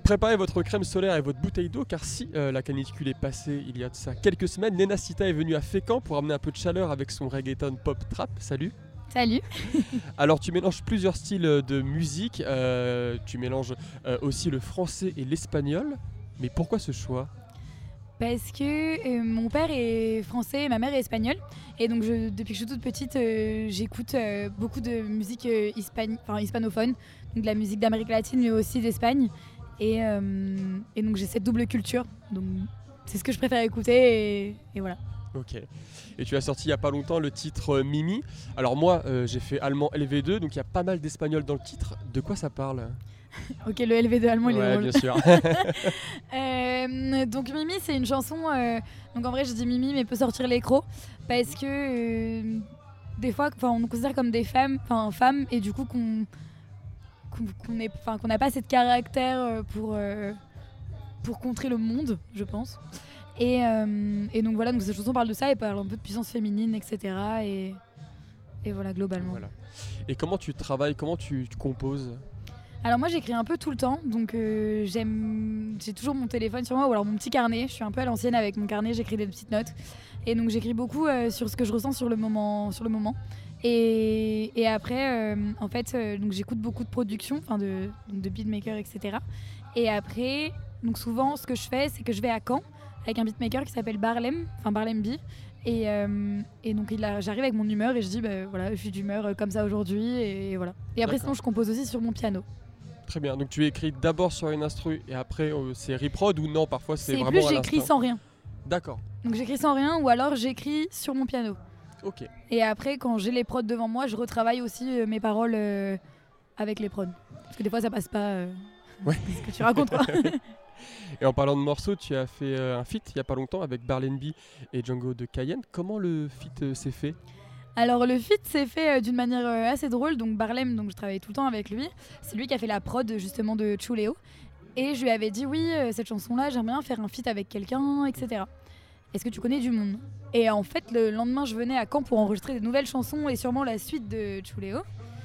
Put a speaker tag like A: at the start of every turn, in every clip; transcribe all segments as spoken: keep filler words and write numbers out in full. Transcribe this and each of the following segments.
A: préparez votre crème solaire et votre bouteille d'eau car si euh, la canicule est passée il y a de ça quelques semaines, Nenacita est venue à Fécamp pour amener un peu de chaleur avec son reggaeton pop trap. Salut.
B: Salut.
A: Alors tu mélanges plusieurs styles de musique, euh, tu mélanges euh, aussi le français et l'espagnol, mais pourquoi ce choix ?
B: Parce que euh, mon père est français et ma mère est espagnole. Et donc je, depuis que je suis toute petite, euh, j'écoute euh, beaucoup de musique euh, hispani- enfin, hispanophone, donc de la musique d'Amérique latine mais aussi d'Espagne. Et, euh, et donc j'ai cette double culture, donc c'est ce que je préfère écouter et, et voilà.
A: Ok. Et tu as sorti il n'y a pas longtemps le titre euh, Mimi. Alors moi euh, j'ai fait allemand L V deux, donc il y a pas mal d'espagnol dans le titre. De quoi ça parle ?
B: Ok, le L V deux allemand, il
A: ouais,
B: est drôle.
A: bien sûr.
B: euh, donc Mimi, c'est une chanson. Euh, donc en vrai, je dis Mimi, mais peut sortir l'écro parce que euh, des fois, on nous considère comme des femmes, enfin femmes, et du coup qu'on qu'on qu'on est, enfin qu'on n'a pas assez de caractère pour euh, pour contrer le monde, je pense. Et, euh, et donc voilà, donc cette chanson parle de ça et parle un peu de puissance féminine, et cetera. Et, et voilà, globalement.
A: Voilà. Et comment tu travailles, comment tu, tu composes ?
B: Alors moi j'écris un peu tout le temps, donc euh, j'aime, j'ai toujours mon téléphone sur moi ou alors mon petit carnet. Je suis un peu à l'ancienne avec mon carnet, j'écris des petites notes et donc j'écris beaucoup euh, sur ce que je ressens sur le moment, sur le moment. Et, et après, euh, en fait, euh, donc j'écoute beaucoup de productions, enfin de, de beatmakers, et cetera. Et après, donc souvent ce que je fais, c'est que je vais à Caen avec un beatmaker qui s'appelle Barlem, enfin Barlem B. Et, euh, et donc il a, j'arrive avec mon humeur et je dis bah, voilà, je suis d'humeur euh, comme ça aujourd'hui et, et voilà. Et après
A: D'accord.
B: sinon je compose aussi sur mon piano.
A: Très bien, donc tu écris d'abord sur une instru et après euh, c'est reprod ou non, parfois c'est,
B: C'est
A: vraiment
B: plus
A: à
B: j'écris
A: l'instant.
B: sans rien.
A: D'accord,
B: Donc j'écris sans rien ou alors j'écris sur mon piano.
A: ok.
B: Et après quand j'ai les prods devant moi, je retravaille aussi euh, mes paroles euh, avec les prods. Parce que des fois ça passe pas euh,
A: Ouais.
B: ce que tu racontes. Quoi.
A: Et en parlant de morceaux, tu as fait euh, un feat il y a pas longtemps avec Barlen B et Django de Cayenne. Comment le feat euh, s'est fait ?
B: Alors le feat s'est fait euh, d'une manière euh, assez drôle. Donc Barlem, donc je travaillais tout le temps avec lui. C'est lui qui a fait la prod justement de Chuleo. Et je lui avais dit oui, euh, cette chanson-là, j'aimerais bien faire un feat avec quelqu'un, et cetera. Est-ce que tu connais du monde ? Et en fait, le lendemain, je venais à Caen pour enregistrer des nouvelles chansons et sûrement la suite de Chuleo.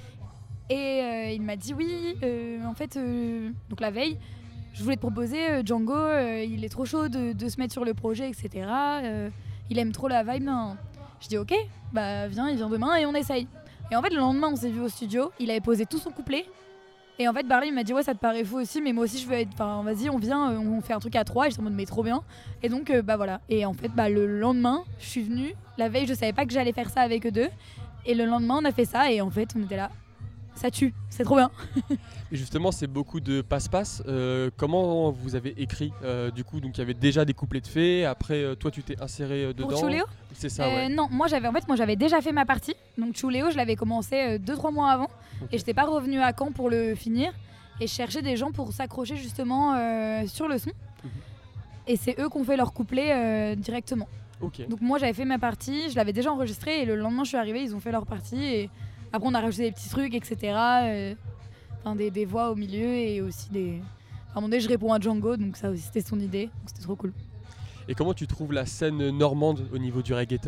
B: Et euh, il m'a dit oui, euh, en fait, euh, donc la veille, je voulais te proposer euh, Django, euh, il est trop chaud de, de se mettre sur le projet, et cetera. Euh, il aime trop la vibe. Non. Je dis ok, bah viens, il vient demain et on essaye. Et en fait, le lendemain, on s'est vu au studio, il avait posé tout son couplet. Et en fait, Barley il m'a dit ouais, ça te paraît fou aussi, mais moi aussi je veux être. Enfin, vas-y, on vient, euh, on fait un truc à trois. Et j'étais en mode mais trop bien. Et donc, euh, bah voilà. Et en fait, bah le lendemain, je suis venue. La veille, je savais pas que j'allais faire ça avec eux deux. Et le lendemain, on a fait ça et en fait, on était là. Ça tue, c'est trop bien.
A: Et justement, c'est beaucoup de passe-passe. Euh, comment vous avez écrit euh, du coup, donc il y avait déjà des couplets de faits. Après, euh, toi, tu t'es inséré euh, dedans.
B: Pour Chuleo ?
A: C'est ça,
B: Euh,
A: ouais.
B: Non, moi j'avais en fait moi j'avais déjà fait ma partie. Donc Chuleo, je l'avais commencé deux trois mois avant
A: Ok.
B: et j'étais pas revenue à Caen pour le finir et je cherchais des gens pour s'accrocher justement euh, sur le son.
A: Mhm.
B: Et c'est eux qui ont fait leur couplet euh, directement.
A: Ok.
B: Donc moi j'avais fait ma partie, je l'avais déjà enregistrée et le lendemain je suis arrivée, ils ont fait leur partie et après on a rajouté des petits trucs, et cetera. Euh, enfin des, des voix au milieu et aussi des. Enfin, à un moment donné je réponds à Django, donc ça aussi c'était son idée, donc c'était trop cool.
A: Et comment tu trouves la scène normande au niveau du reggaeton ?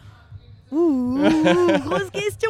B: Ouh, grosse question.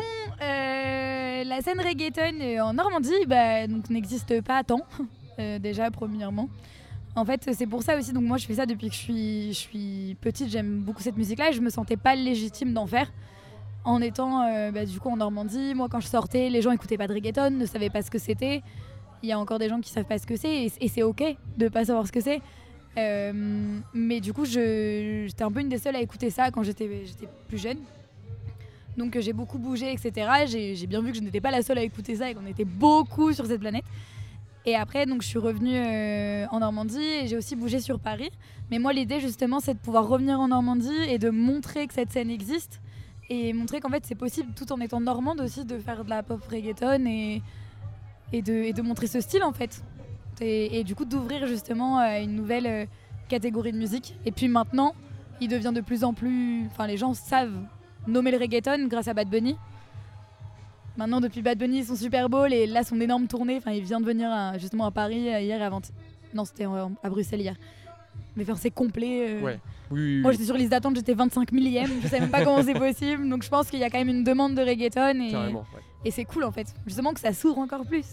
B: Euh, la scène reggaeton euh, en Normandie bah, donc, n'existe pas tant, euh, déjà premièrement. En fait, c'est pour ça aussi, donc moi je fais ça depuis que je suis, je suis petite, j'aime beaucoup cette musique-là et je me sentais pas légitime d'en faire. En étant euh, bah, du coup en Normandie, moi quand je sortais, les gens écoutaient pas de reggaeton, ne savaient pas ce que c'était. Il y a encore des gens qui savent pas ce que c'est et, et c'est ok de pas savoir ce que c'est. Euh, mais du coup, je, j'étais un peu une des seules à écouter ça quand j'étais, j'étais plus jeune. Donc euh, j'ai beaucoup bougé, et cetera. J'ai, j'ai bien vu que je n'étais pas la seule à écouter ça et qu'on était beaucoup sur cette planète. Et après, donc, je suis revenue euh, en Normandie et j'ai aussi bougé sur Paris. Mais moi, l'idée, justement, c'est de pouvoir revenir en Normandie et de montrer que cette scène existe et montrer qu'en fait, c'est possible, tout en étant normande aussi, de faire de la pop reggaeton et, et, de, et de montrer ce style, en fait. Et, et du coup, d'ouvrir, justement, euh, une nouvelle euh, catégorie de musique. Et puis maintenant, il devient de plus en plus... Enfin, les gens savent nommer le reggaeton grâce à Bad Bunny. Maintenant, depuis Bad Bunny, son Super Bowl et là, son énorme tournée, enfin, il vient de venir à, justement à Paris hier et avant. Non, c'était à Bruxelles hier. Mais enfin, c'est complet. Euh...
A: Ouais. Oui, oui, oui.
B: Moi, j'étais sur liste d'attente, j'étais vingt-cinq millième. Je savais même pas comment c'est possible. Donc, je pense qu'il y a quand même une demande de reggaeton et,
A: Carrément, ouais.
B: et c'est cool en fait. Justement que ça s'ouvre encore plus.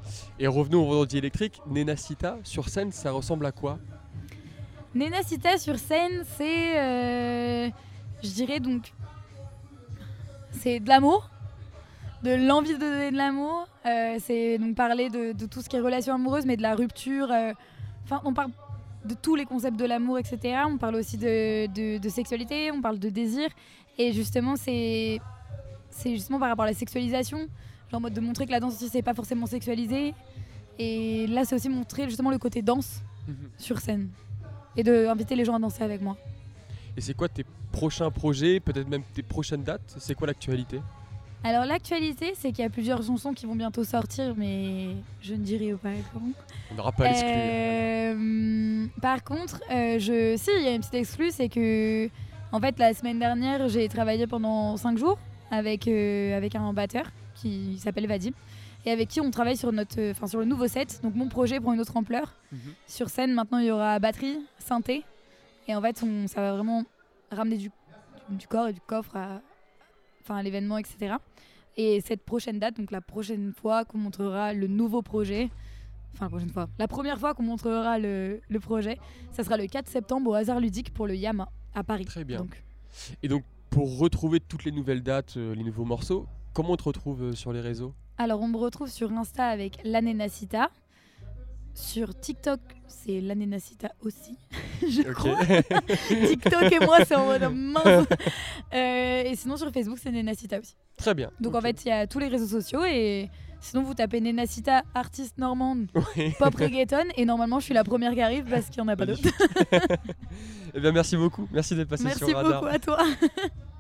A: Et revenons au vendredi électrique. Nenacita, sur scène, ça ressemble à quoi?
B: Nenacita sur scène, c'est, euh, je dirais donc, c'est de l'amour, de l'envie de donner de l'amour. Euh, c'est donc parler de, de tout ce qui est relation amoureuse, mais de la rupture. Enfin, euh, on parle de tous les concepts de l'amour, et cetera. On parle aussi de, de, de sexualité, on parle de désir. Et justement, c'est, c'est justement par rapport à la sexualisation, genre en mode de montrer que la danse aussi, c'est pas forcément sexualisé. Et là, c'est aussi montrer justement le côté danse mmh. sur scène. Et d'inviter les gens à danser avec moi.
A: Et c'est quoi tes prochains projets, peut-être même tes prochaines dates? C'est quoi l'actualité?
B: Alors l'actualité, c'est qu'il y a plusieurs chansons qui vont bientôt sortir, mais je ne dirai pas comment.
A: On n'aura pas l'exclu.
B: Euh, par contre, euh, je... si, il y a une petite exclue, c'est que en fait, la semaine dernière, j'ai travaillé pendant cinq jours avec, euh, avec un batteur qui s'appelle Vadim, et avec qui on travaille sur, notre, enfin, sur le nouveau set. Donc mon projet prend une autre ampleur. Mm-hmm. Sur scène, maintenant, il y aura batterie, synthé. Et en fait, on, ça va vraiment ramener du, du corps et du coffre à, enfin, à l'événement, et cetera. Et cette prochaine date, donc la prochaine fois qu'on montrera le nouveau projet, enfin la prochaine fois, la première fois qu'on montrera le, le projet, ça sera le quatre septembre au Hasard Ludique pour le Yama à Paris.
A: Très bien.
B: Donc.
A: Et donc, pour retrouver toutes les nouvelles dates, euh, les nouveaux morceaux, comment on te retrouve euh, sur les réseaux?
B: Alors, on me retrouve sur Insta avec la Nenacita. Sur TikTok, c'est la Nenacita aussi, je crois. TikTok et moi, c'est en mode mince. Euh, et sinon, sur Facebook, c'est Nenacita aussi.
A: Très bien.
B: Donc,
A: okay.
B: en fait, il y a tous les réseaux sociaux. Et sinon, vous tapez Nenacita, artiste normande, oui. pop reggaeton. Et normalement, je suis la première qui arrive parce qu'il n'y en a pas d'autres.
A: Eh bien, merci beaucoup. Merci d'être passé
B: merci
A: sur Radar.
B: Merci beaucoup à toi.